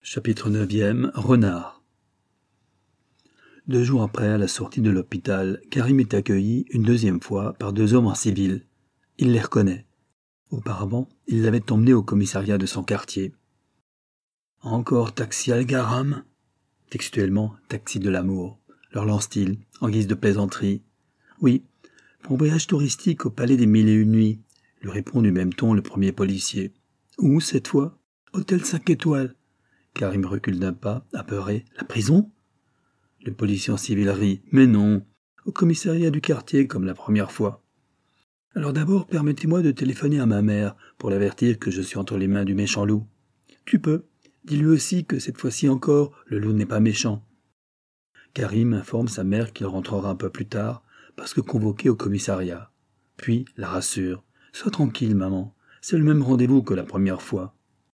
Chapitre 9e. Renard. 2 jours après, à la sortie de l'hôpital, Karim est accueilli une deuxième fois par 2 hommes en civil. Il les reconnaît. Auparavant, il l'avait emmené au commissariat de son quartier. « Encore taxi Al-Garam » textuellement, taxi de l'amour, leur lance-t-il, en guise de plaisanterie. « Oui, pour un voyage touristique au palais des 1001 nuits », lui répond du même ton le premier policier. « Où, cette fois ? Hôtel 5 étoiles. » Karim recule d'un pas, apeuré. « La prison ?» Le policier en civil rit. « Mais non, au commissariat du quartier comme la première fois. » « Alors d'abord, permettez-moi de téléphoner à ma mère pour l'avertir que je suis entre les mains du méchant loup. »« Tu peux. Dis-lui aussi que cette fois-ci encore, le loup n'est pas méchant. » Karim informe sa mère qu'il rentrera un peu plus tard parce que convoqué au commissariat. Puis la rassure. « Sois tranquille, maman. C'est le même rendez-vous que la première fois. »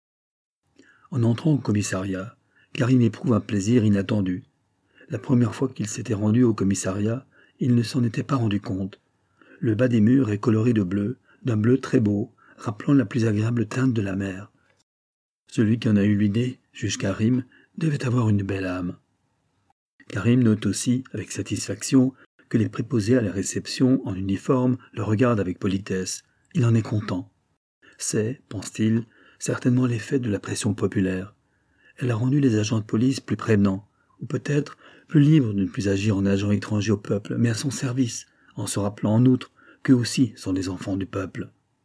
En entrant au commissariat, Karim éprouve un plaisir inattendu. La première fois qu'il s'était rendu au commissariat, il ne s'en était pas rendu compte. Le bas des murs est coloré de bleu, d'un bleu très beau, rappelant la plus agréable teinte de la mer. Celui qui en a eu l'idée, juge Karim, devait avoir une belle âme. Karim note aussi, avec satisfaction, que les préposés à la réception, en uniforme, le regardent avec politesse. Il en est content. C'est, pense-t-il, certainement l'effet de la pression populaire. Elle a rendu les agents de police plus prévenants, ou peut-être plus libres de ne plus agir en agents étrangers au peuple, mais à son service, en se rappelant en outre qu'eux aussi sont des enfants du peuple.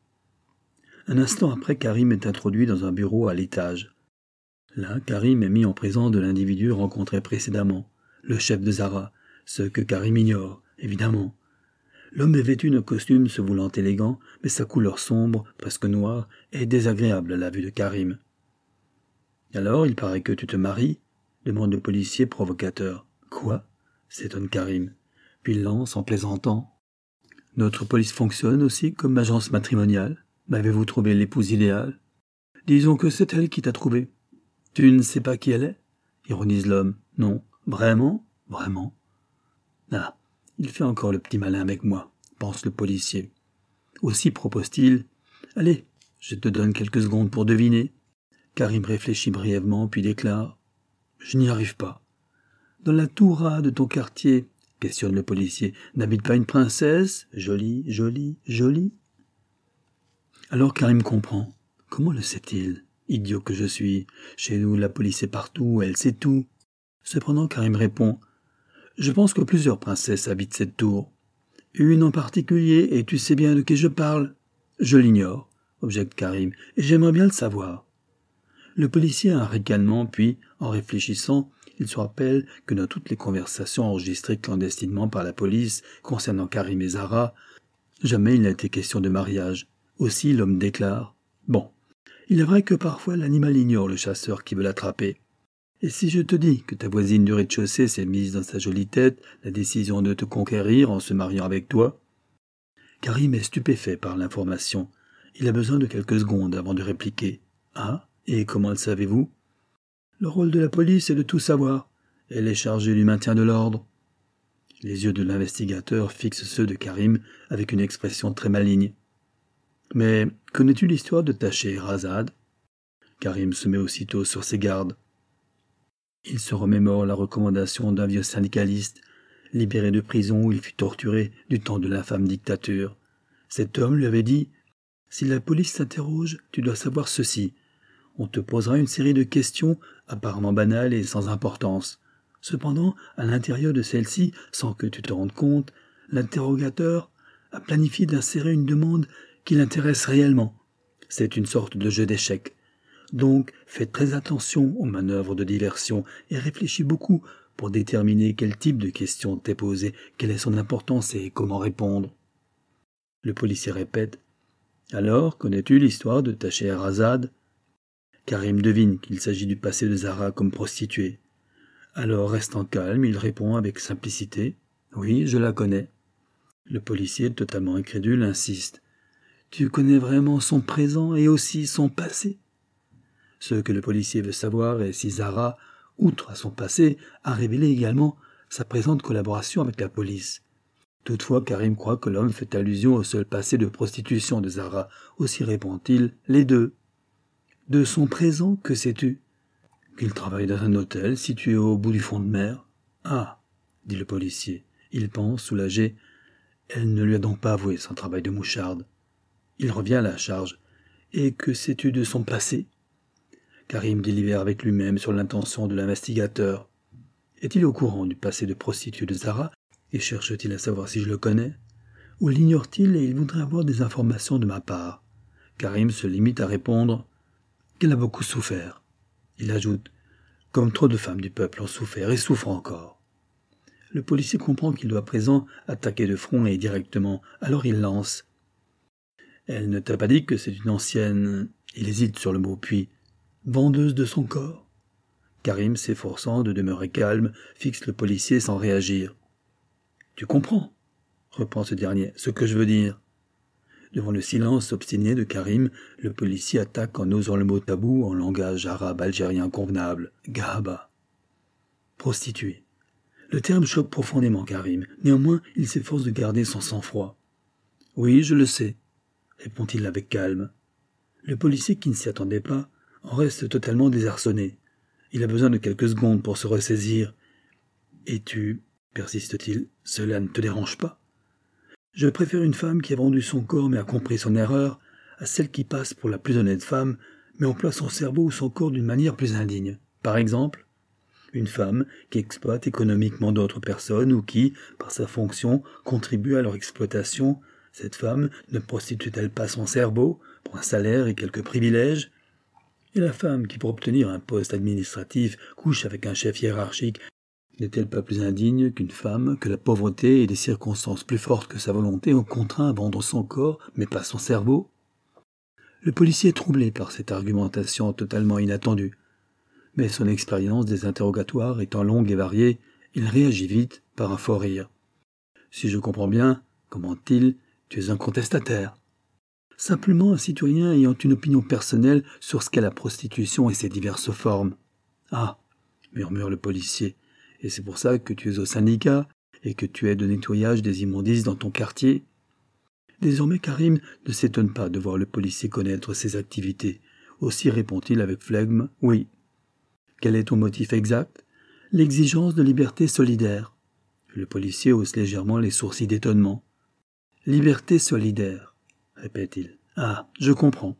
Un instant après, Karim est introduit dans un bureau à l'étage. Là, Karim est mis en présence de l'individu rencontré précédemment, le chef de Zara, ce que Karim ignore, évidemment. L'homme est vêtu d'un costume se voulant élégant, mais sa couleur sombre, presque noire, est désagréable à la vue de Karim. « Alors, il paraît que tu te maries ?» demande le policier provocateur. « Quoi ?» s'étonne Karim, puis il lance en plaisantant. « Notre police fonctionne aussi comme agence matrimoniale. M'avez-vous trouvé l'épouse idéale ? Disons que c'est elle qui t'a trouvé. Tu ne sais pas qui elle est ? Ironise l'homme. Non. Vraiment ? Vraiment. Ah, il fait encore le petit malin avec moi, pense le policier. Aussi propose-t-il. Allez, je te donne quelques secondes pour deviner. Karim réfléchit brièvement, puis déclare. Je n'y arrive pas. Dans la tour A de ton quartier, questionne le policier, n'habite pas une princesse ? Jolie, jolie, jolie. Alors Karim comprend. Comment le sait-il ? Idiot que je suis. Chez nous, la police est partout, elle sait tout. Cependant, Karim répond. Je pense que plusieurs princesses habitent cette tour. Une en particulier, et tu sais bien de qui je parle ? Je l'ignore, objecte Karim, et j'aimerais bien le savoir. Le policier a un ricanement, puis, en réfléchissant, il se rappelle que dans toutes les conversations enregistrées clandestinement par la police concernant Karim et Zara, jamais il n'a été question de mariage. Aussi, l'homme déclare « Bon, il est vrai que parfois l'animal ignore le chasseur qui veut l'attraper. Et si je te dis que ta voisine du rez-de-chaussée s'est mise dans sa jolie tête la décision de te conquérir en se mariant avec toi ?» Karim est stupéfait par l'information. Il a besoin de quelques secondes avant de répliquer. « Ah, et comment le savez-vous ? » Le rôle de la police est de tout savoir. Elle est chargée du maintien de l'ordre. Les yeux de l'investigateur fixent ceux de Karim avec une expression très maligne. « Mais connais-tu l'histoire de ta Scheherazade ?» Karim se met aussitôt sur ses gardes. Il se remémore la recommandation d'un vieux syndicaliste, libéré de prison où il fut torturé du temps de l'infâme dictature. Cet homme lui avait dit « Si la police s'interroge, tu dois savoir ceci. On te posera une série de questions apparemment banales et sans importance. Cependant, à l'intérieur de celles-ci, sans que tu te rendes compte, l'interrogateur a planifié d'insérer une demande qui l'intéresse réellement. C'est une sorte de jeu d'échecs. Donc, fais très attention aux manœuvres de diversion et réfléchis beaucoup pour déterminer quel type de question t'est posée, quelle est son importance et comment répondre. » Le policier répète. « Alors, connais-tu l'histoire de ta Scheherazade ?» Karim devine qu'il s'agit du passé de Zara comme prostituée. Alors, restant calme, il répond avec simplicité. « Oui, je la connais. » Le policier, totalement incrédule, insiste. « Tu connais vraiment son présent et aussi son passé ?» Ce que le policier veut savoir est si Zara, outre à son passé, a révélé également sa présente collaboration avec la police. Toutefois, Karim croit que l'homme fait allusion au seul passé de prostitution de Zara. Aussi répond-il, les deux. De son présent, que sais-tu ? qu'il travaille dans un hôtel situé au bout du fond de mer. Ah, dit le policier. Il pense, soulagé. Elle ne lui a donc pas avoué son travail de moucharde. Il revient à la charge. Et que sais-tu de son passé? Karim délibère avec lui-même sur l'intention de l'investigateur. Est-il au courant du passé de prostituée de Zara et cherche-t-il à savoir si je le connais? Ou l'ignore-t-il et il voudrait avoir des informations de ma part? Karim se limite à répondre qu'elle a beaucoup souffert. Il ajoute « Comme trop de femmes du peuple ont souffert et souffrent encore ». Le policier comprend qu'il doit à présent attaquer de front et directement, alors il lance « Elle ne t'a pas dit que c'est une ancienne… » Il hésite sur le mot, puis « vendeuse de son corps ?» Karim, s'efforçant de demeurer calme, fixe le policier sans réagir. « Tu comprends ?» reprend ce dernier, « ce que je veux dire ?» Devant le silence obstiné de Karim, le policier attaque en osant le mot tabou en langage arabe algérien convenable. Gahaba. Prostituée. Le terme choque profondément Karim. Néanmoins, il s'efforce de garder son sang-froid. Oui, je le sais, répond-il avec calme. Le policier, qui ne s'y attendait pas, en reste totalement désarçonné. Il a besoin de quelques secondes pour se ressaisir. Et tu, persiste-t-il, cela ne te dérange pas? Je préfère une femme qui a vendu son corps mais a compris son erreur à celle qui passe pour la plus honnête femme mais emploie son cerveau ou son corps d'une manière plus indigne. Par exemple, une femme qui exploite économiquement d'autres personnes ou qui, par sa fonction, contribue à leur exploitation. Cette femme ne prostitue-t-elle pas son cerveau pour un salaire et quelques privilèges? Et la femme qui, pour obtenir un poste administratif, couche avec un chef hiérarchique, n'est-elle pas plus indigne qu'une femme que la pauvreté et des circonstances plus fortes que sa volonté ont contraint à vendre son corps, mais pas son cerveau? Le policier est troublé par cette argumentation totalement inattendue. Mais son expérience des interrogatoires étant longue et variée, il réagit vite par un fort rire. « Si je comprends bien, commente-t-il, tu es un contestataire. Simplement un citoyen ayant une opinion personnelle sur ce qu'est la prostitution et ses diverses formes. »« Ah » murmure le policier. Et c'est pour ça que tu es au syndicat et que tu aides au nettoyage des immondices dans ton quartier. Désormais, Karim ne s'étonne pas de voir le policier connaître ses activités. Aussi répond-il avec flegme, « Oui. » Quel est ton motif exact? L'exigence de liberté solidaire. Le policier hausse légèrement les sourcils d'étonnement. Liberté solidaire, répète-t-il. Ah, je comprends.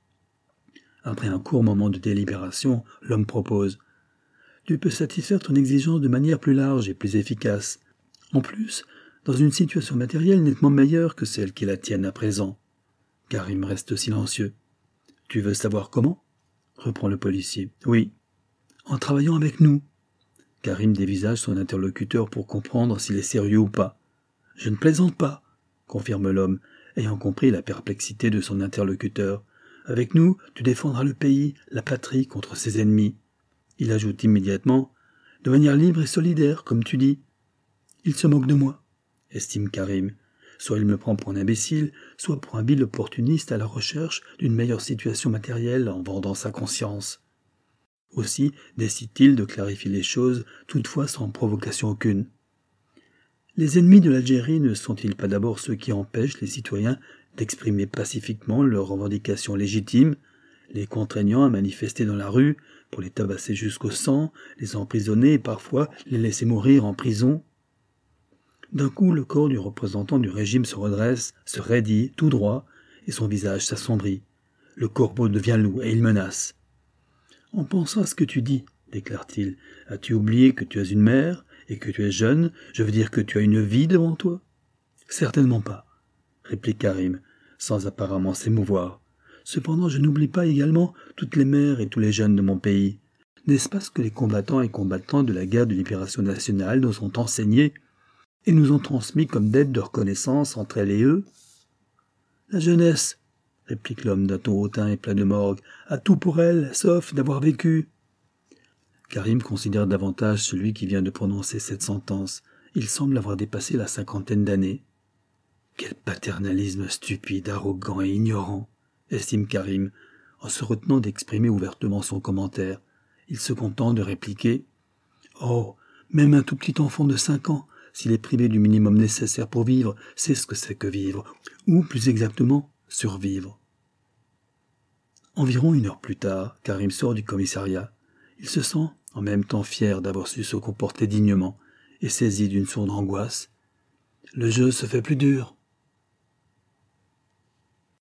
Après un court moment de délibération, l'homme propose. Tu peux satisfaire ton exigence de manière plus large et plus efficace. En plus, dans une situation matérielle nettement meilleure que celle qui est la tienne à présent. Karim reste silencieux. Tu veux savoir comment? Reprend le policier. Oui. En travaillant avec nous. Karim dévisage son interlocuteur pour comprendre s'il est sérieux ou pas. Je ne plaisante pas, confirme l'homme, ayant compris la perplexité de son interlocuteur. Avec nous, tu défendras le pays, la patrie contre ses ennemis. Il ajoute immédiatement, de manière libre et solidaire, comme tu dis. Il se moque de moi, estime Karim. Soit il me prend pour un imbécile, soit pour un vil opportuniste à la recherche d'une meilleure situation matérielle en vendant sa conscience. Aussi décide-t-il de clarifier les choses, toutefois sans provocation aucune. Les ennemis de l'Algérie ne sont-ils pas d'abord ceux qui empêchent les citoyens d'exprimer pacifiquement leurs revendications légitimes, les contraignant à manifester dans la rue, pour les tabasser jusqu'au sang, les emprisonner et parfois les laisser mourir en prison? D'un coup, le corps du représentant du régime se redresse, se raidit, tout droit, et son visage s'assombrit. Le corbeau devient loup et il menace. « En pensant à ce que tu dis, déclare-t-il, as-tu oublié que tu as une mère et que tu es jeune, je veux dire que tu as une vie devant toi ?»« Certainement pas, » réplique Karim, sans apparemment s'émouvoir. « Cependant, je n'oublie pas également toutes les mères et tous les jeunes de mon pays. N'est-ce pas ce que les combattants et combattantes de la guerre de libération nationale nous ont enseigné et nous ont transmis comme dette de reconnaissance entre elles et eux? »« La jeunesse, » réplique l'homme d'un ton hautain et plein de morgue, « a tout pour elle, sauf d'avoir vécu. » Karim considère davantage celui qui vient de prononcer cette sentence. Il semble avoir dépassé la 50aine d'années. Quel paternalisme stupide, arrogant et ignorant, estime Karim, en se retenant d'exprimer ouvertement son commentaire. Il se contente de répliquer « Oh, même un tout petit enfant de 5 ans, s'il est privé du minimum nécessaire pour vivre, sait ce que c'est que vivre, ou plus exactement, survivre. » Environ 1 heure plus tard, Karim sort du commissariat. Il se sent en même temps fier d'avoir su se comporter dignement et saisi d'une sourde angoisse. Le jeu se fait plus dur.